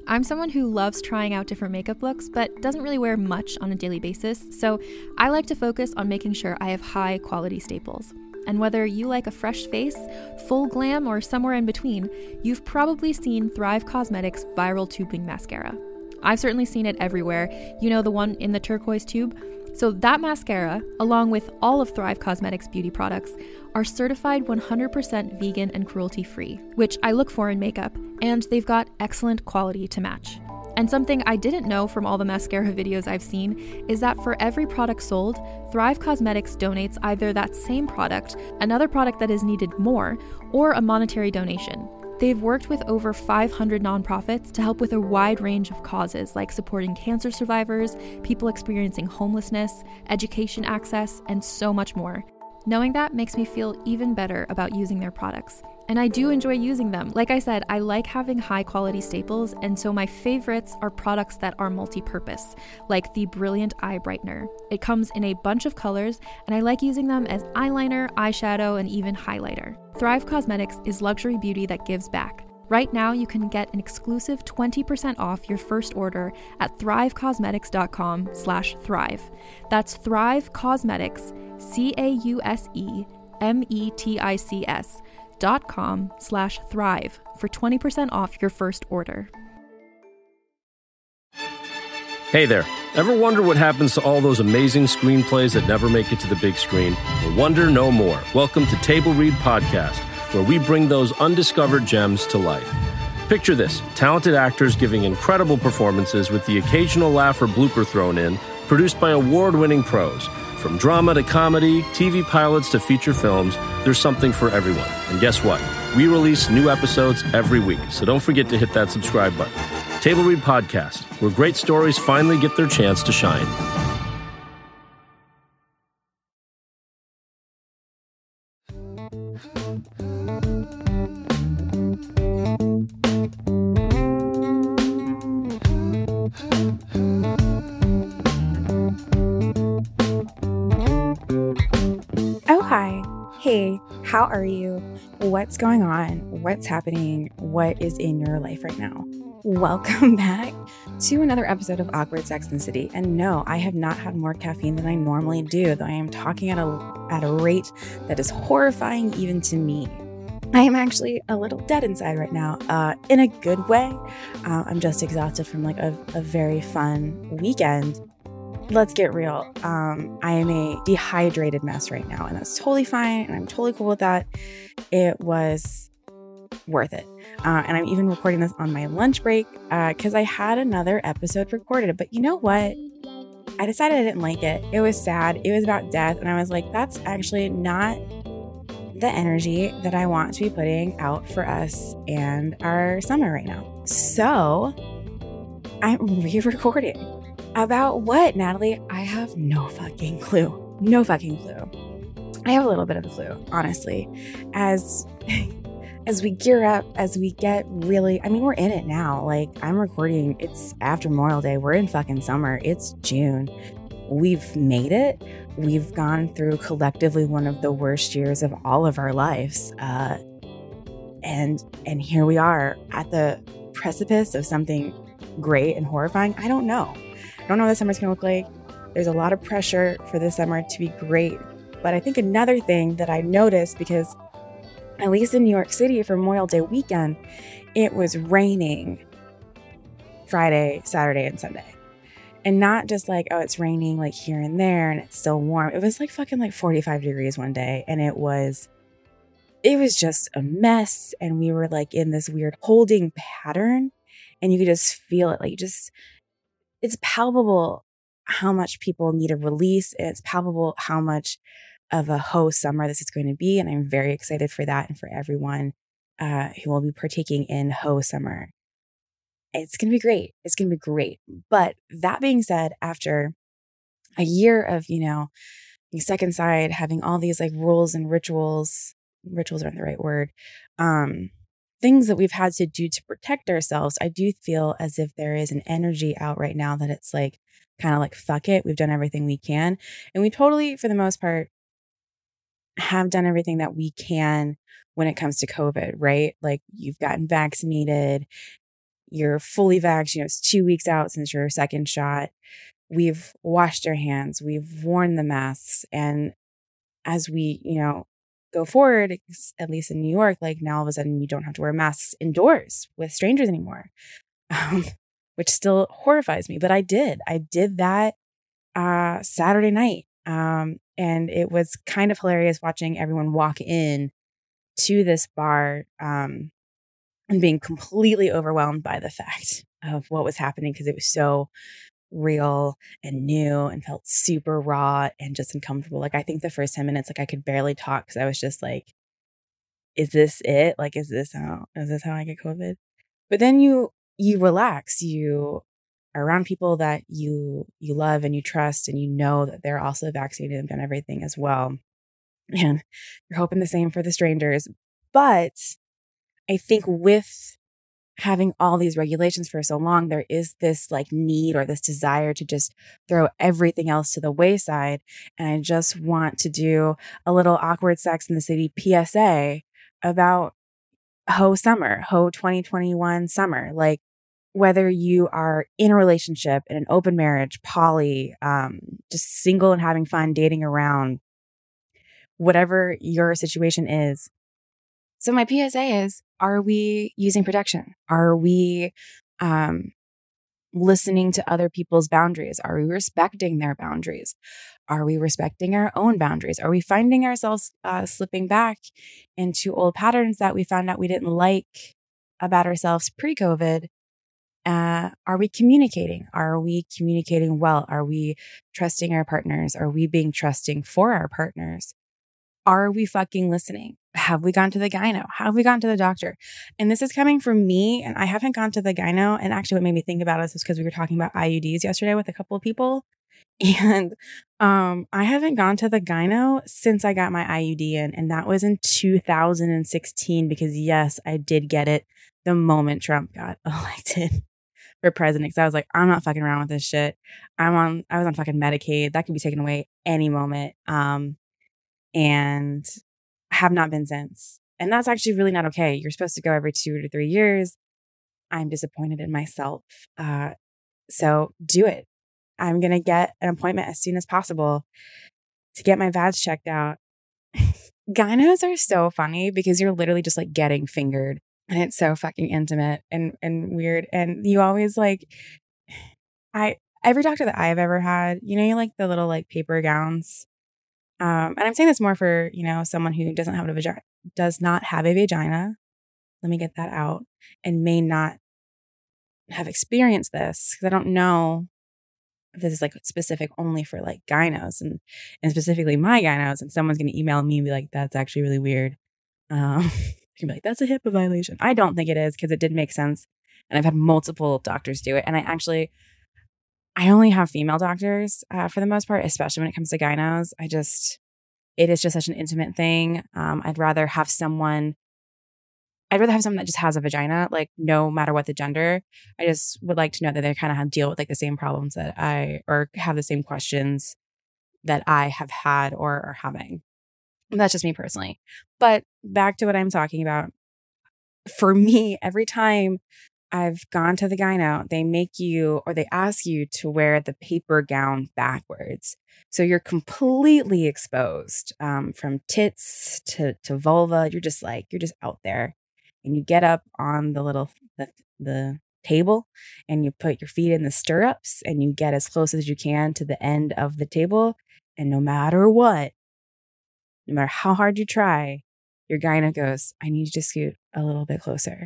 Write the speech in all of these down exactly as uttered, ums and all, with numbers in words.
I'm someone who loves trying out different makeup looks, but doesn't really wear much on a daily basis, so I like to focus on making sure I have high quality staples. And whether you like a fresh face, full glam, or somewhere in between, you've probably seen Thrive Causemetics Viral Tubing Mascara. I've certainly seen it everywhere. You know, the one in the turquoise tube? So that mascara, along with all of Thrive Causemetics beauty products, are certified one hundred percent vegan and cruelty-free, which I look for in makeup, and they've got excellent quality to match. And something I didn't know from all the mascara videos I've seen is that for every product sold, Thrive Causemetics donates either that same product, another product that is needed more, or a monetary donation. They've worked with over five hundred nonprofits to help with a wide range of causes like supporting cancer survivors, people experiencing homelessness, education access, and so much more. Knowing that makes me feel even better about using their products. And I do enjoy using them. Like I said, I like having high quality staples, and so my favorites are products that are multi-purpose, like the Brilliant Eye Brightener. It comes in a bunch of colors, and I like using them as eyeliner, eyeshadow, and even highlighter. Thrive Causemetics is luxury beauty that gives back. Right now, you can get an exclusive twenty percent off your first order at thrivecausemetics.com slash thrive. That's Thrive Causemetics, C A U S E M E T I C S dot com slash thrive for twenty percent off your first order. Hey there. Ever wonder what happens to all those amazing screenplays that never make it to the big screen? Well, wonder no more. Welcome to Table Read Podcast, where we bring those undiscovered gems to life. Picture this: talented actors giving incredible performances with the occasional laugh or blooper thrown in, produced by award-winning pros. From drama to comedy, T V pilots to feature films, there's something for everyone. And guess what? We release new episodes every week, so don't forget to hit that subscribe button. Table Read Podcast, where great stories finally get their chance to shine. Hey, how are you? What's going on? What's happening? What is in your life right now? Welcome back to another episode of Awkward Sex and the City. And no, I have not had more caffeine than I normally do, though I am talking at a at a rate that is horrifying even to me. I am actually a little dead inside right now, uh, in a good way. Uh, I'm just exhausted from like a, a very fun weekend. Let's get real. Um, I am a dehydrated mess right now, and that's totally fine, and I'm totally cool with that. It was worth it. Uh, and I'm even recording this on my lunch break because uh, I had another episode recorded. But you know what? I decided I didn't like it. It was sad. It was about death. And I was like, that's actually not the energy that I want to be putting out for us and our summer right now. So I'm re-recording. About what, Natalie? I have no fucking clue. No fucking clue. I have a little bit of a clue, honestly. As as we gear up, as we get really, I mean, we're in it now. Like, I'm recording, it's after Memorial Day. We're in fucking summer. It's June. We've made it. We've gone through collectively one of the worst years of all of our lives. Uh, and and here we are at the precipice of something great and horrifying. I don't know. I don't know what the summer's going to look like. There's a lot of pressure for this summer to be great. But I think another thing that I noticed, because at least in New York City for Memorial Day weekend, it was raining Friday, Saturday, and Sunday. And not just like, oh, it's raining like here and there and it's still warm. It was like fucking like forty-five degrees one day. And it was, it was just a mess. And we were like in this weird holding pattern, and you could just feel it. Like you just, it's palpable how much people need a release. It's palpable how much of a ho summer this is going to be. And I'm very excited for that and for everyone uh, who will be partaking in ho summer. It's going to be great. It's going to be great. But that being said, after a year of, you know, Second Side having all these like rules and rituals, rituals aren't the right word, um, things that we've had to do to protect ourselves, I do feel as if there is an energy out right now that it's like, kind of like, fuck it. We've done everything we can. And we totally, for the most part, have done everything that we can when it comes to COVID, right? Like you've gotten vaccinated, you're fully vaxxed. You know, it's two weeks out since your second shot. We've washed our hands. We've worn the masks. And as we, you know, go forward, at least in New York, like now all of a sudden you don't have to wear masks indoors with strangers anymore, um, which still horrifies me. But I did. I did that uh, Saturday night. Um, and it was kind of hilarious watching everyone walk in to this bar um, and being completely overwhelmed by the fact of what was happening because it was so real and new and felt super raw and just uncomfortable. Like I think the first ten minutes, like I could barely talk because I was just like, is this it? Like, is this how, is this how I get COVID? But then you, you relax, you are around people that you, you love and you trust, and you know that they're also vaccinated and done everything as well. And you're hoping the same for the strangers. But I think with having all these regulations for so long, there is this like need or this desire to just throw everything else to the wayside. And I just want to do a little Awkward Sex in the City P S A about Ho Summer, Ho twenty twenty-one summer. Like whether you are in a relationship, in an open marriage, poly, um, just single and having fun, dating around, whatever your situation is. So my P S A is, are we using protection? Are we um, listening to other people's boundaries? Are we respecting their boundaries? Are we respecting our own boundaries? Are we finding ourselves uh, slipping back into old patterns that we found out we didn't like about ourselves pre-COVID? Uh, are we communicating? Are we communicating well? Are we trusting our partners? Are we being trusting for our partners? Are we fucking listening? Have we gone to the gyno? Have we gone to the doctor? And this is coming from me, and I haven't gone to the gyno. And actually what made me think about this was because we were talking about I U Ds yesterday with a couple of people. And um, I haven't gone to the gyno since I got my I U D in. And that was in two thousand sixteen because yes, I did get it the moment Trump got elected for president. Because I was like, I'm not fucking around with this shit. I'm on, I was on fucking Medicaid. That could be taken away any moment. Um, and have not been since. And that's actually really not okay. You're supposed to go every two to three years. I'm disappointed in myself. Uh, so do it. I'm going to get an appointment as soon as possible to get my V A Ds checked out. Gynos are so funny because you're literally just like getting fingered, and it's so fucking intimate and, and weird. And you always like, I, every doctor that I've ever had, you know, you like the little like paper gowns. Um, and I'm saying this more for, you know, someone who doesn't have a vagina, does not have a vagina. Let me get that out, and may not have experienced this because I don't know if this is like specific only for like gynos and, and specifically my gynos. And someone's going to email me and be like, that's actually really weird. Um, you can be like, that's a HIPAA violation. I don't think it is because it did make sense. And I've had multiple doctors do it. And I actually, I only have female doctors uh, for the most part, especially when it comes to gynos. I just, it is just such an intimate thing. Um, I'd rather have someone, I'd rather have someone that just has a vagina, like no matter what the gender. I just would like to know that they kind of have deal with like the same problems that I, or have the same questions that I have had or are having. And that's just me personally. But back to what I'm talking about. For me, every time I've gone to the gyno, they make you, or they ask you to wear the paper gown backwards. So you're completely exposed um, from tits to, to vulva. You're just like, you're just out there. And you get up on the little, the, the table, and you put your feet in the stirrups, and you get as close as you can to the end of the table. And no matter what, no matter how hard you try, your gyno goes, I need you to scoot a little bit closer.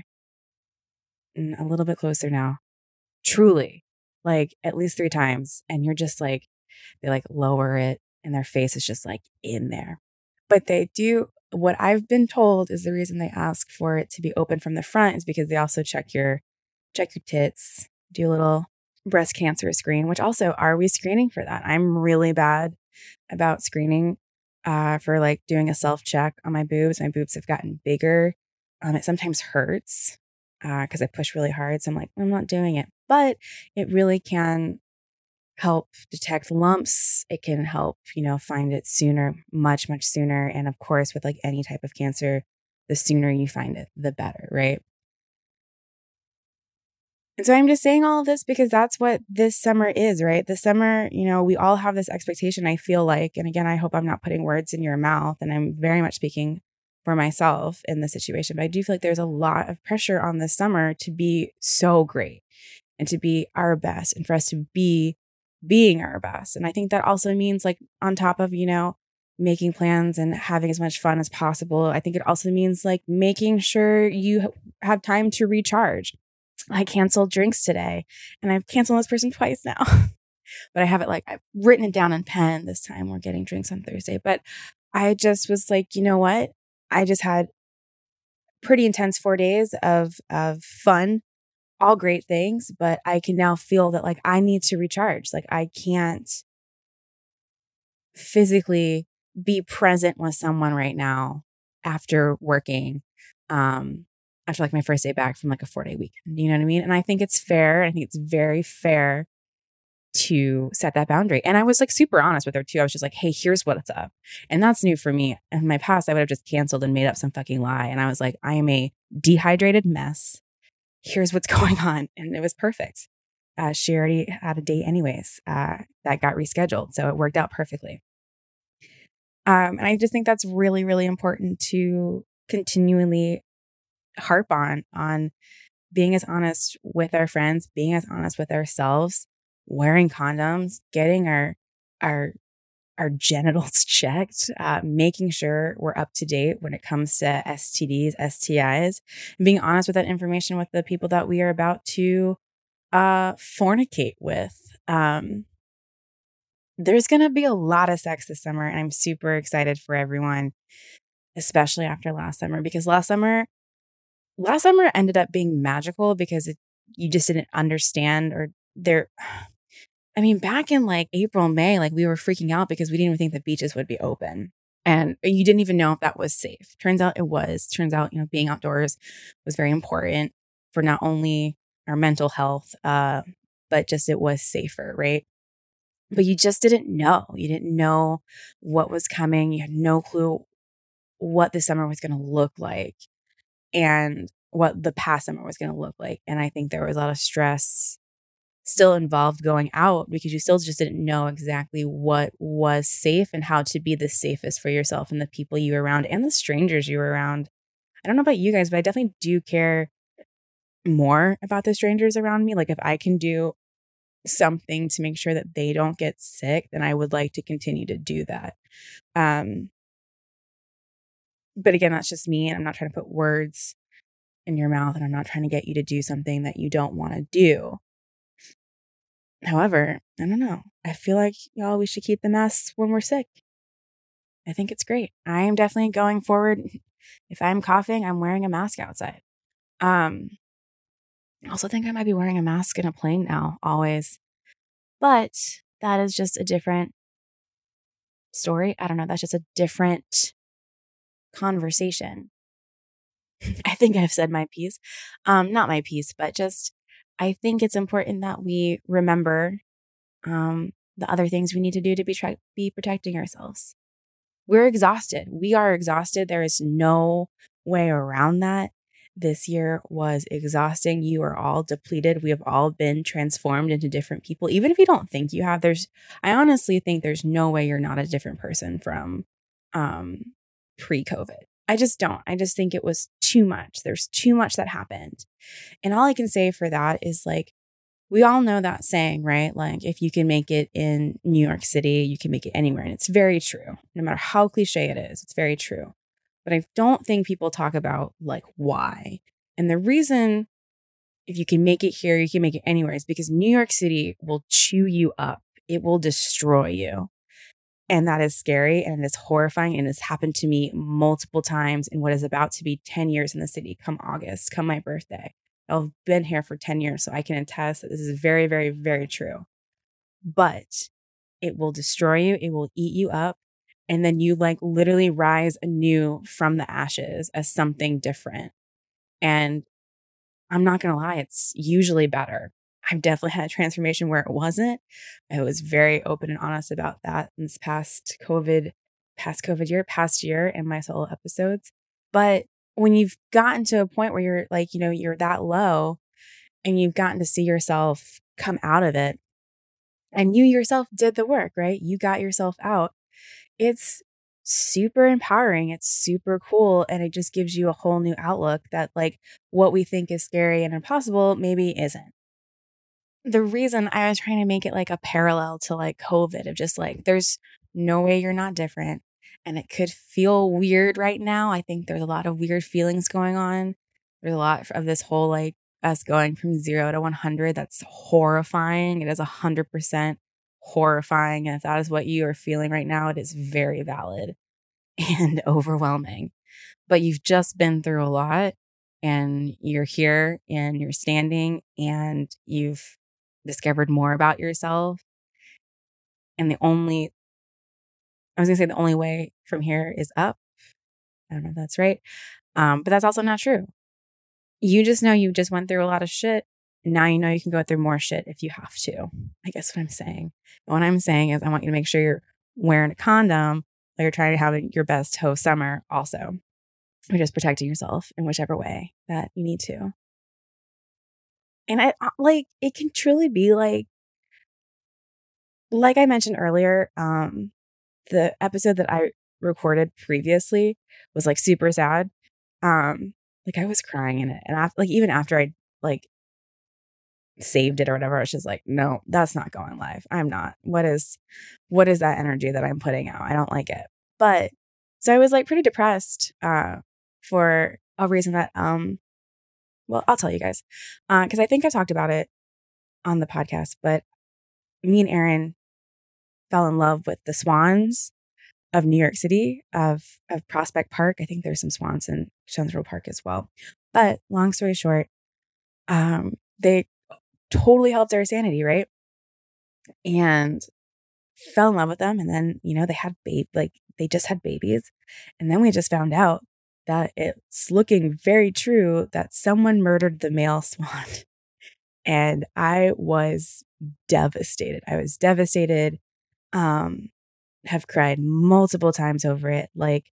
A little bit closer now. Truly, like at least three times. And you're just like, they like lower it and their face is just like in there. But they do, what I've been told is the reason they ask for it to be open from the front is because they also check your, check your tits, do a little breast cancer screen, which also, are we screening for that? I'm really bad about screening uh, for like doing a self check on my boobs. My boobs have gotten bigger. Um, it sometimes hurts. Because uh, I push really hard. So I'm like, I'm not doing it. But it really can help detect lumps. It can help, you know, find it sooner, much, much sooner. And of course, with like any type of cancer, the sooner you find it, the better, right? And so I'm just saying all of this because that's what this summer is, right? This summer, you know, we all have this expectation, I feel like, and again, I hope I'm not putting words in your mouth, and I'm very much speaking for myself in this situation, but I do feel like there's a lot of pressure on this summer to be so great and to be our best and for us to be being our best. And I think that also means, like, on top of, you know, making plans and having as much fun as possible, I think it also means like making sure you have time to recharge. I canceled drinks today, and I've canceled this person twice now, but I have it like I've written it down in pen this time. We're getting drinks on Thursday, but I just was like, you know what? I just had pretty intense four days of, of fun, all great things, but I can now feel that like I need to recharge. Like I can't physically be present with someone right now after working, um, after like my first day back from like a four day weekend. You know what I mean? And I think it's fair. I think it's very fair to set that boundary. And I was like super honest with her too. I was just like, hey, here's what's up. And that's new for me. In my past, I would have just canceled and made up some fucking lie. And I was like, I am a dehydrated mess. Here's what's going on. And it was perfect. Uh, she already had a date anyways, uh, that got rescheduled. So it worked out perfectly. Um, and I just think that's really, really important to continually harp on, on being as honest with our friends, being as honest with ourselves, wearing condoms, getting our, our, our genitals checked, uh, making sure we're up to date when it comes to S T Ds, S T Is, and being honest with that information with the people that we are about to uh, fornicate with. Um, there's going to be a lot of sex this summer, and I'm super excited for everyone, especially after last summer, because last summer, last summer ended up being magical because it, you just didn't understand or there. I mean, back in like April, May, like we were freaking out because we didn't even think the beaches would be open. And you didn't even know if that was safe. Turns out it was. Turns out, you know, being outdoors was very important for not only our mental health, uh, but just it was safer, right? But you just didn't know. You didn't know what was coming. You had no clue what the summer was going to look like and what the past summer was going to look like. And I think there was a lot of stress still involved going out because you still just didn't know exactly what was safe and how to be the safest for yourself and the people you were around and the strangers you were around. I don't know about you guys, but I definitely do care more about the strangers around me. Like if I can do something to make sure that they don't get sick, then I would like to continue to do that. Um, but again, that's just me. And I'm not trying to put words in your mouth, and I'm not trying to get you to do something that you don't want to do. However, I don't know. I feel like, y'all, we should keep the masks when we're sick. I think it's great. I am definitely going forward. If I'm coughing, I'm wearing a mask outside. Um, I also think I might be wearing a mask in a plane now, always. But that is just a different story. I don't know. That's just a different conversation. I think I've said my piece. Um, not my piece, but just I think it's important that we remember um, the other things we need to do to be tra- be protecting ourselves. We're exhausted. We are exhausted. There is no way around that. This year was exhausting. You are all depleted. We have all been transformed into different people. Even if you don't think you have, there's, I honestly think there's no way you're not a different person from um, pre-COVID. I just don't. I just think it was too much. There's too much that happened. And all I can say for that is like, we all know that saying, right? Like if you can make it in New York City, you can make it anywhere. And it's very true. No matter how cliche it is, it's very true. But I don't think people talk about like why. And the reason if you can make it here, you can make it anywhere is because New York City will chew you up. It will destroy you. And that is scary and it is horrifying. And it's happened to me multiple times in what is about to be ten years in the city come August, come my birthday. I've been here for ten years, so I can attest that this is very, very, very true. But it will destroy you. It will eat you up. And then you like literally rise anew from the ashes as something different. And I'm not going to lie, it's usually better. I've definitely had a transformation where it wasn't. I was very open and honest about that in this past COVID, past COVID year, past year in my solo episodes. But when you've gotten to a point where you're like, you know, you're that low and you've gotten to see yourself come out of it, and you yourself did the work, right? You got yourself out. It's super empowering. It's super cool. And it just gives you a whole new outlook that like what we think is scary and impossible maybe isn't. The reason I was trying to make it like a parallel to like COVID of just like, there's no way you're not different. And it could feel weird right now. I think there's a lot of weird feelings going on. There's a lot of this whole like us going from zero to one hundred. That's horrifying. It is one hundred percent horrifying. And if that is what you are feeling right now, it is very valid and overwhelming. But you've just been through a lot and you're here and you're standing and you've discovered more about yourself. And the only, I was going to say the only way from here is up. I don't know if that's right. Um, but that's also not true. You just know you just went through a lot of shit. And now you know you can go through more shit if you have to. I guess what I'm saying. And what I'm saying is I want you to make sure you're wearing a condom while you're trying to have your best hoe summer also. Or just protecting yourself in whichever way that you need to. And I like, it can truly be like, like I mentioned earlier, um, the episode that I recorded previously was like super sad. Um, like I was crying in it. And after, like, even after I like saved it or whatever, I was just like, no, that's not going live. I'm not. What is, what is that energy that I'm putting out? I don't like it. But so I was like pretty depressed, uh, for a reason that, um, well, I'll tell you guys, uh, cause I think I talked about it on the podcast, but me and Aaron fell in love with the swans of New York City, of, of Prospect Park. I think there's some swans in Central Park as well. But long story short, um, they totally helped our sanity, right? And fell in love with them. And then, you know, they had babe, like they just had babies. And then we just found out that it's looking very true that someone murdered the male swan. And I was devastated. I was devastated. Um, have cried multiple times over it, like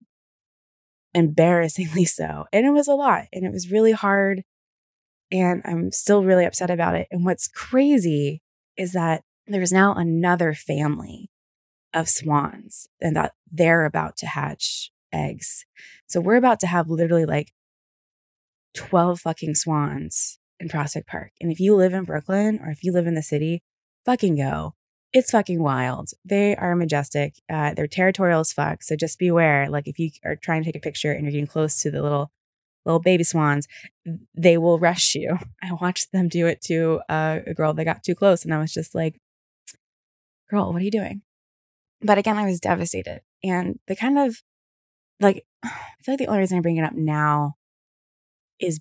embarrassingly so. And it was a lot and it was really hard. And I'm still really upset about it. And what's crazy is that there's now another family of swans and that they're about to hatch eggs. So we're about to have literally like twelve fucking swans in Prospect Park. And if you live in Brooklyn or if you live in the city, fucking go. It's fucking wild. They are majestic. Uh, they're territorial as fuck. So just beware. Like if you are trying to take a picture and you're getting close to the little little baby swans, they will rush you. I watched them do it to uh, a girl that got too close. And I was just like, girl, what are you doing? But again, I was devastated. And the kind of like, I feel like the only reason I bring it up now is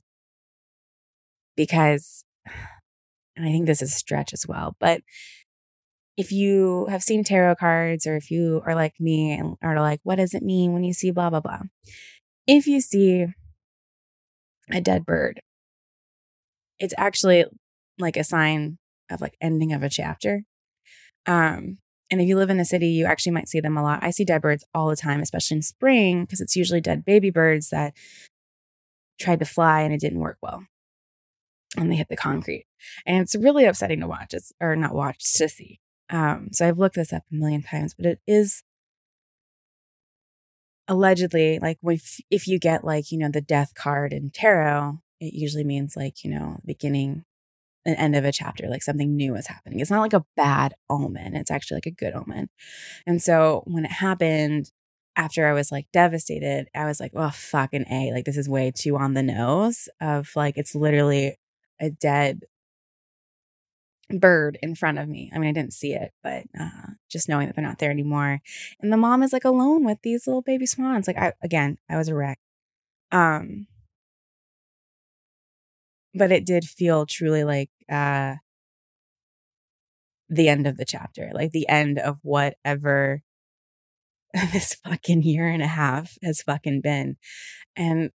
because, and I think this is a stretch as well, but if you have seen tarot cards or if you are like me and are like, what does it mean when you see blah, blah, blah? If you see a dead bird, it's actually like a sign of like ending of a chapter. Um, and if you live in the city, you actually might see them a lot. I see dead birds all the time, especially in spring, because it's usually dead baby birds that tried to fly and it didn't work well. And they hit the concrete. And it's really upsetting to watch. It's or not watch, to see. Um, so I've looked this up a million times, but it is allegedly like when if, if you get like, you know, the death card in tarot, it usually means like, you know, beginning an end of a chapter, like something new is happening. It's not like a bad omen. It's actually like a good omen. And so when it happened, after I was like devastated, I was like, well, fucking A, like this is way too on the nose of like, it's literally a dead bird in front of me. I mean, I didn't see it, but uh, just knowing that they're not there anymore. And the mom is like alone with these little baby swans. Like I, again, I was a wreck. Um, but it did feel truly like uh, the end of the chapter, like the end of whatever this fucking year and a half has fucking been. And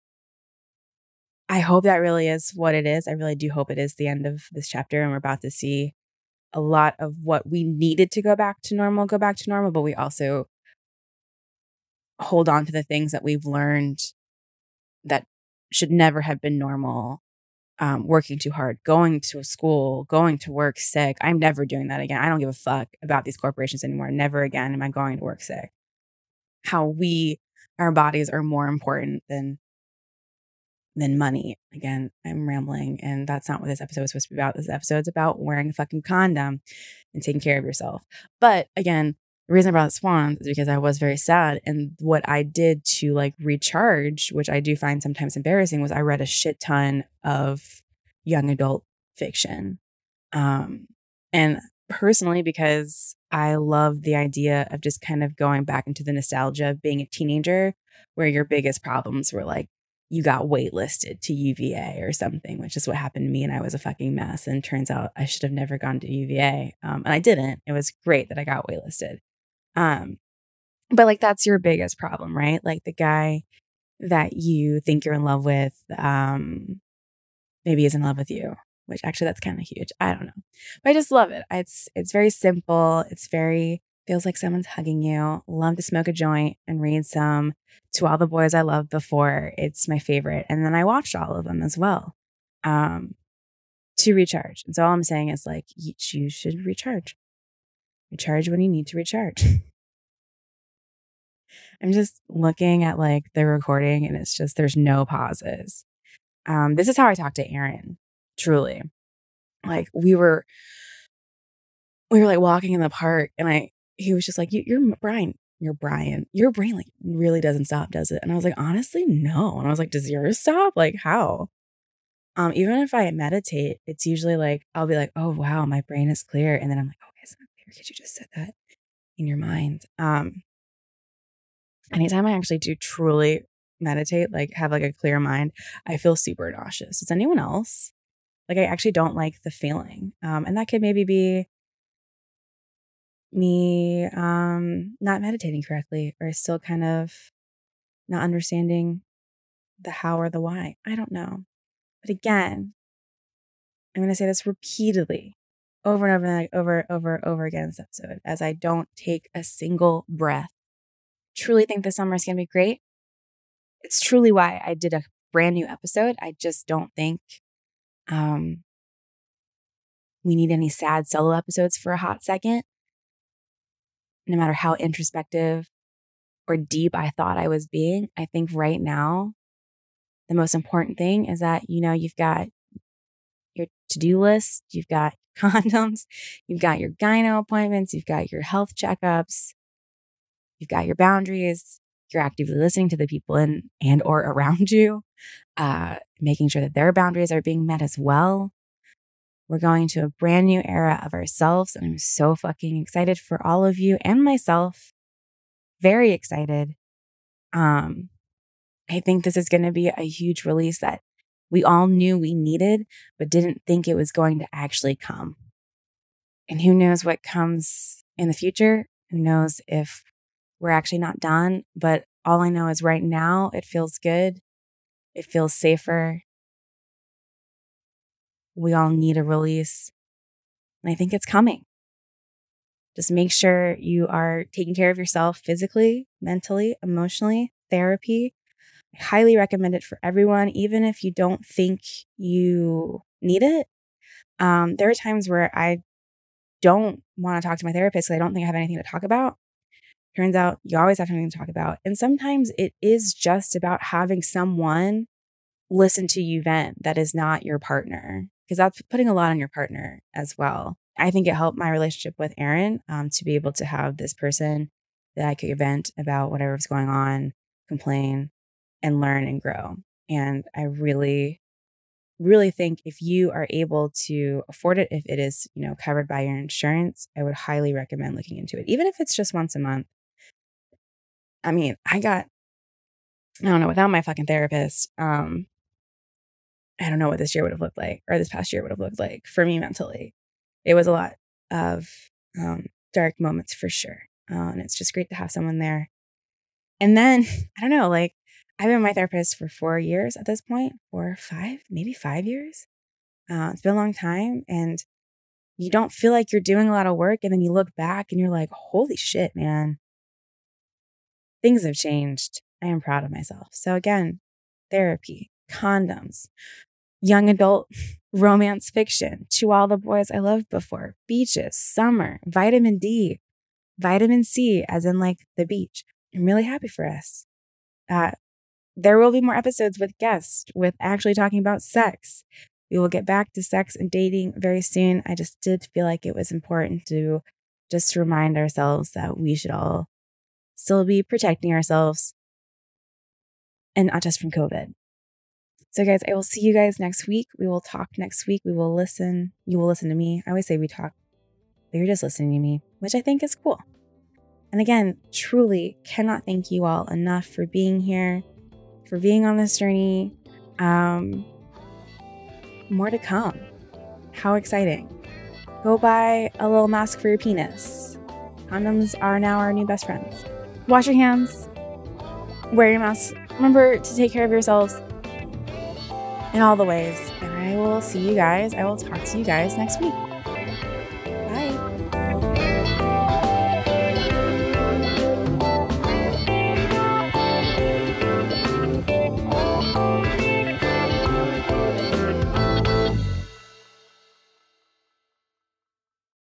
I hope that really is what it is. I really do hope it is the end of this chapter and we're about to see a lot of what we needed to go back to normal, go back to normal, but we also hold on to the things that we've learned that should never have been normal um, working too hard, going to school, going to work sick. I'm never doing that again. I don't give a fuck about these corporations anymore. Never again am I going to work sick. How we, our bodies are more important than than money. Again, I'm rambling, and that's not what this episode is supposed to be about. This episode's about wearing a fucking condom and taking care of yourself. But again, the reason I brought swans is because I was very sad. And what I did to like recharge, which I do find sometimes embarrassing, was I read a shit ton of young adult fiction. Um, and personally, because I love the idea of just kind of going back into the nostalgia of being a teenager, where your biggest problems were like, you got waitlisted to U V A or something, which is what happened to me. And I was a fucking mess. And turns out I should have never gone to U V A. Um, and I didn't. It was great that I got waitlisted. Um, but like, that's your biggest problem, right? Like the guy that you think you're in love with, um, maybe is in love with you, which actually that's kind of huge. I don't know, but I just love it. It's, it's very simple. It's very, feels like someone's hugging you. Love to smoke a joint and read some To All the Boys I Loved Before. It's my favorite. And then I watched all of them as well, um, to recharge. And so all I'm saying is like, you, you should recharge. Recharge when you need to recharge. I'm just looking at like the recording and it's just, there's no pauses. Um, this is how I talked to Aaron, truly. Like we were, we were like walking in the park and I, he was just like, you, you're Brian, you're Brian, your brain like really doesn't stop, does it? And I was like, honestly, no. And I was like, does yours stop? Like how? Um, even if I meditate, it's usually like, I'll be like, oh, wow, my brain is clear. And then I'm like, okay, it's not clear because you just said that in your mind. Um, anytime I actually do truly meditate, like have like a clear mind, I feel super nauseous. Does anyone else? Like I actually don't like the feeling. Um, and that could maybe be me um, not meditating correctly or still kind of not understanding the how or the why. I don't know. But again, I'm going to say this repeatedly over and over and over, over, over again in this episode as I don't take a single breath. Truly think this summer is going to be great. It's truly why I did a brand new episode. I just don't think um, we need any sad solo episodes for a hot second. No matter how introspective or deep I thought I was being, I think right now, the most important thing is that, you know, you've got your to-do list, you've got condoms, you've got your gyno appointments, you've got your health checkups, you've got your boundaries, you're actively listening to the people in and or around you, uh, making sure that their boundaries are being met as well. We're going to a brand new era of ourselves, and I'm so fucking excited for all of you and myself. Very excited. Um, I think this is going to be a huge release that we all knew we needed, but didn't think it was going to actually come. And who knows what comes in the future? Who knows if we're actually not done? But all I know is right now, it feels good. It feels safer. We all need a release. And I think it's coming. Just make sure you are taking care of yourself physically, mentally, emotionally, therapy. I highly recommend it for everyone, even if you don't think you need it. Um, there are times where I don't want to talk to my therapist because I don't think I have anything to talk about. Turns out you always have something to talk about. And sometimes it is just about having someone listen to you vent that is not your partner, because that's putting a lot on your partner as well. I think it helped my relationship with Aaron um, to be able to have this person that I could vent about whatever was going on, complain, and learn and grow. And I really, really think if you are able to afford it, if it is, you know, covered by your insurance, I would highly recommend looking into it, even if it's just once a month. I mean, I got, I don't know, without my fucking therapist, um, I don't know what this year would have looked like, or this past year would have looked like for me mentally. It was a lot of um, dark moments for sure. Uh, and it's just great to have someone there. And then, I don't know, like, I've been my therapist for four years at this point, or five, maybe five years. Uh, it's been a long time. And you don't feel like you're doing a lot of work. And then you look back and you're like, holy shit, man. Things have changed. I am proud of myself. So again, therapy, condoms, young adult romance fiction, To All the Boys I Loved Before, beaches, summer, vitamin D, vitamin C, as in like the beach. I'm really happy for us. Uh, there will be more episodes with guests, with actually talking about sex. We will get back to sex and dating very soon. I just did feel like it was important to just remind ourselves that we should all still be protecting ourselves, and not just from COVID. So guys, I will see you guys next week. We will talk next week. We will listen. You will listen to me. I always say we talk, but you're just listening to me, which I think is cool. And again, truly cannot thank you all enough for being here, for being on this journey. Um, more to come. How exciting. Go buy a little mask for your penis. Condoms are now our new best friends. Wash your hands. Wear your mask. Remember to take care of yourselves in all the ways. And I will see you guys. I will talk to you guys next week.